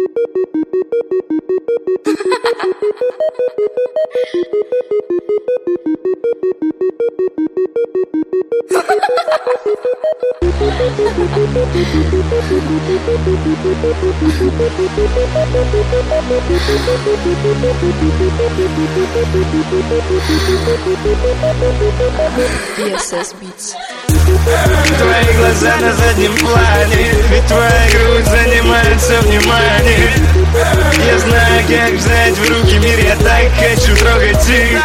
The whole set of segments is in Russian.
ESS Beats. Твои глаза на заднем плане, ведь твоя грудь занимает все внимание. Я знаю, как взять в руки мир, я так хочу трогать их.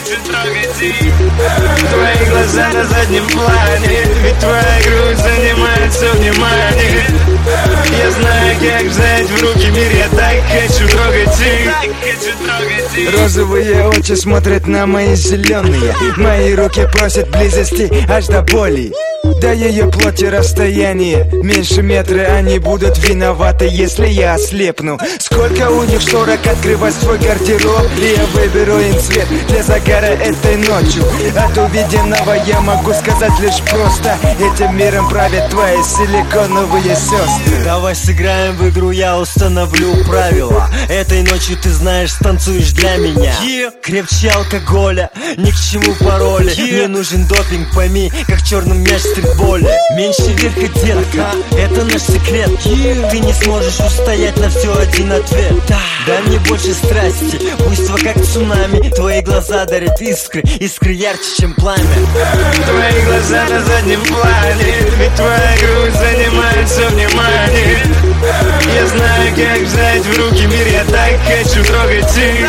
Твои глаза на заднем плане, ведь твоя грудь занимает все внимание. Я знаю, как взять в руки мир, я так хочу трогать их. Розовые очи смотрят на мои зеленые. Мои руки просят близости аж до боли. До ее плоти расстояние меньше метра. Они будут виноваты, если я ослепну. Сколько у них шторок, открывать свой гардероб. И я выберу им цвет для загара этой ночью. От увиденного я могу сказать лишь просто: этим миром правят твои силиконовые сестры. Давай сыграем в игру, я установлю правила. Этой ночью ты знаешь, станцуешь для меня. Крепче алкоголя, ни к чему пароли. Мне нужен допинг, пойми, как черный мяч в стритболе. Меньше верка, детка, это наш секрет. Ты не сможешь устоять на все один ответ. Дай мне больше страсти, буйство как цунами. Твои глаза дарят искры, искры ярче, чем пламя. Твои глаза на заднем плане, ведь твоя грудь занимает все внимание. Я знаю, как взять в руки мир, я так хочу трогать их.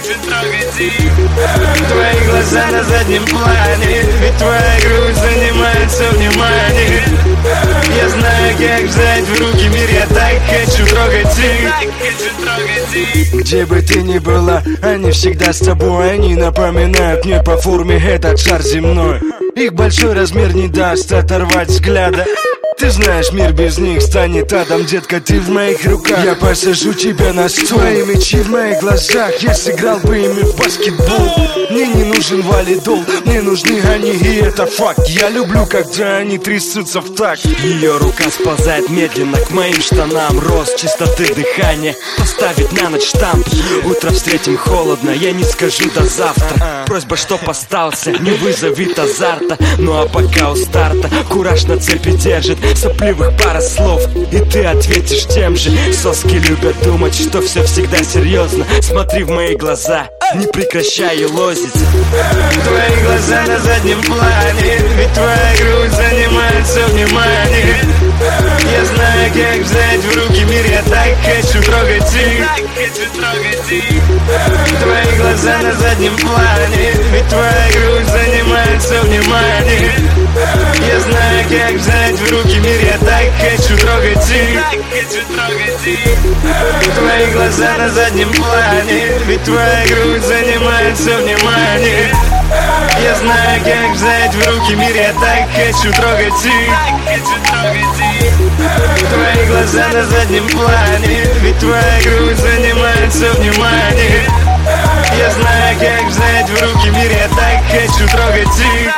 Твои глаза на заднем плане, ведь твоя грудь занимает все внимание. Я знаю, как взять в руки мир, я так хочу трогать их. Где бы ты ни была, они всегда с тобой. Они напоминают мне по форме этот шар земной. Их большой размер не даст оторвать взгляда. Ты знаешь, мир без них станет адом, детка, ты в моих руках. Я посажу тебя на стол. Твои мечи в моих глазах, я сыграл бы ими в баскетбол. Мне не нужен валидол, мне нужны они, и это факт. Я люблю, когда они трясутся в такт. Ее рука сползает медленно к моим штанам. Рост чистоты дыхания поставить на ночь штамп. Утро встретим холодно, я не скажу до завтра. Просьба, чтоб остался, не вызовет азарта. Ну а пока у старта кураж на цепи держит. Сопливых пара слов, и ты ответишь тем же. Соски любят думать, что все всегда серьезно. Смотри в мои глаза, не прекращай елозить. Твои глаза на заднем плане, ведь твоя грудь занимает все внимание. Я знаю, как взять в руки мир, я так хочу трогать их. Твои глаза на заднем плане, ведь твоя грудь занимает все внимание. Я знаю, как взять в руки мир, я так хочу трогать их. Твои глаза на заднем плане, ведь твоя грудь занимает все внимание. Я знаю, как взять в руки мир, я так хочу трогать их. Твои глаза на заднем плане, ведь твоя грудь занимает все внимание. Я знаю, как взять в руки мир, я так хочу трогать их.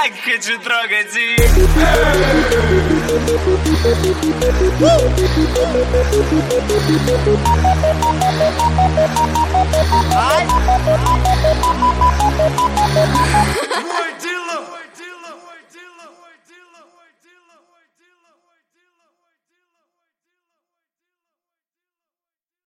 Мой дела!